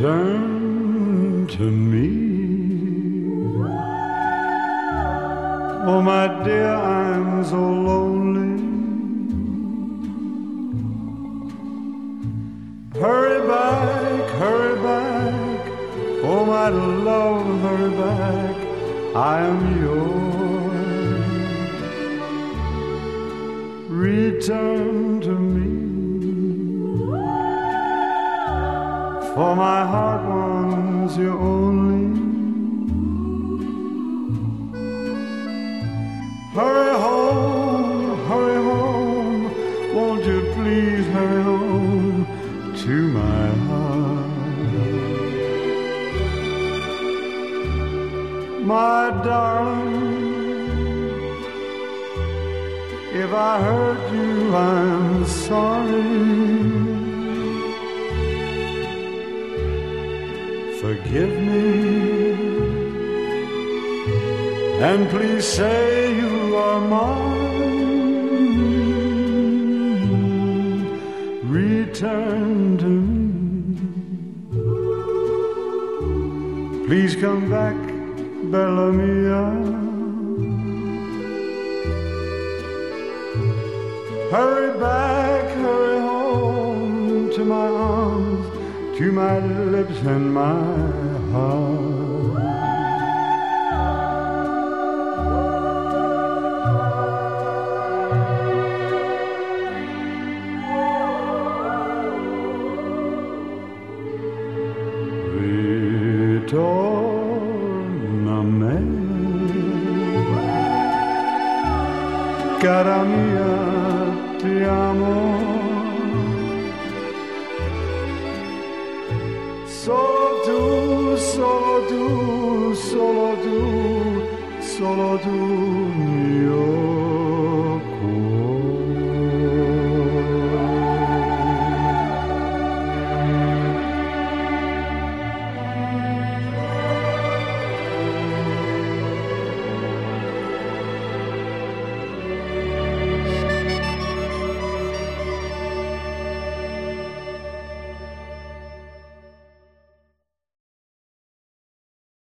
Return to me. Oh, my dear, I'm so lonely. Hurry back, hurry back. Oh, my love, hurry back. I am yours. Return to me. For my heart wants you only. Hurry home, won't you please hurry home to my heart. My darling, if I hurt you, I'm sorry. Forgive me, and please say you are mine. Return to me. Please come back, Bella Mia. Hurry back, hurry home to my arms, to my lips and my heart. Ritorna a me, cara mia, ti amo. Solo tu, solo tu, solo tu, solo tu, mio